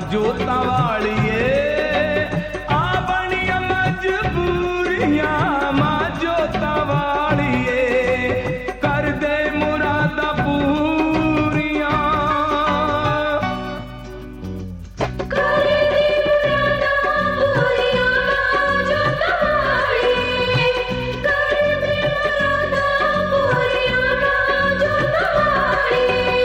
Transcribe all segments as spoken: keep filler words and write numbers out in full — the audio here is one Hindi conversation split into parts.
जोता वालिए आ बनिया मजबूरियां मां जोता वालिए कर दे मुरादा पूरियां कर दे मुरादा पूरियां जोता वालिए कर दे मुरादा पूरियां जोता वालिए।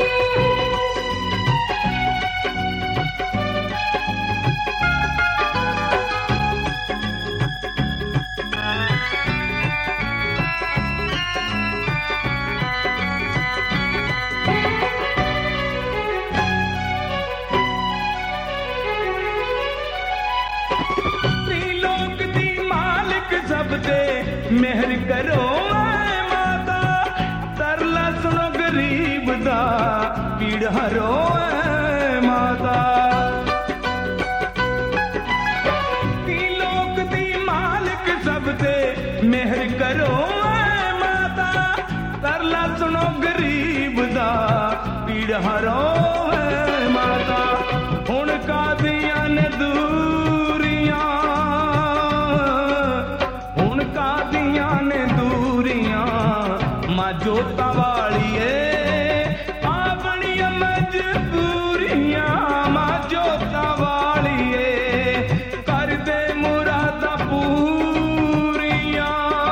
त्रिलोक दी मालिक सब दे मेहर करो ऐ माता तरला सुनो गरीब दा पीड़ हरो ऐ माता। त्रिलोक दी मालिक सब दे मेहर करो ऐ माता तरला सुनो गरीब दा पीड़ हरो ऐ माता। हुण कादियां ने दूरियां हुण कादियां ने दूरियां मां जोता वालिए आ बनिया मजबूरियां मां जोता वालिए कर दे मुरादा पूरियां।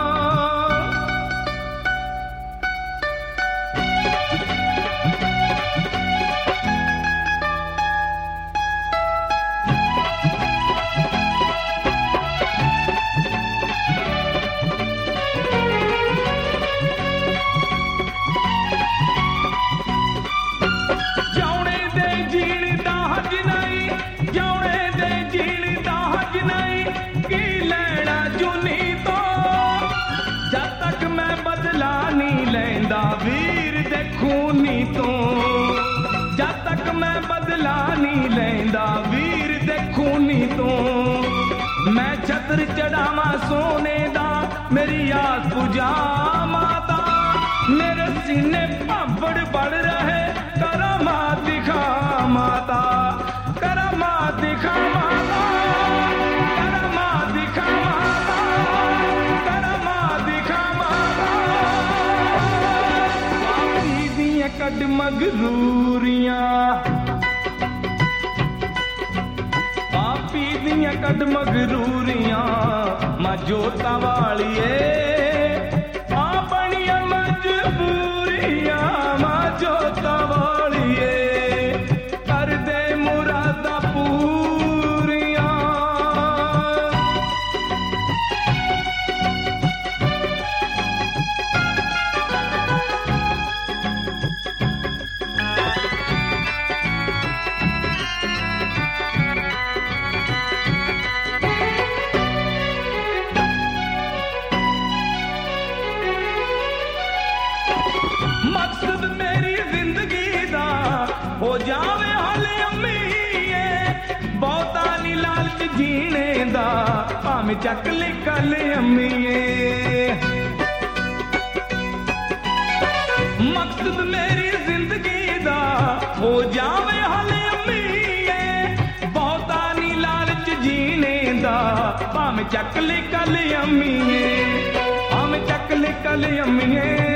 जाने दे जीण दा हज नहीं जाने दे जीण दा हज नहीं की लेना जुनी तो जद तक मैं बदला नहीं लैंदा वीर दे खूनी तो जद तक मैं बदला नहीं लैंदा वीर दे खूनी तो। मैं छत्र चढ़ावा सोने दा मेरी आस पुजा माता मेरे सीने भाबड़ बढ़ रहे करमा दिखा माता करमा दिखा माता करमा दिखा माता करमा दिखा माता। पापी दियां कड मगरूरियां पापी दियां कड मगरूरियां मां जोता वालिए आ बनिया मजबूरियां मां जोता वालिए कर दे मुरादा पूरियां। मकसद मेरी जिंदगी दा हो जावे हले अम्मीए बहुता नी लालच जीने दा भाਵੇਂ ਚੱਕ ले कल अम्मीए। मकसद मेरी जिंदगी दा हो जावे हले अम्मीए बहुता नी लालच जीने दा भाਵੇਂ ਚੱਕ ले कल अम्मीए भाਵੇਂ ਚੱਕ ले कल अम्मीए।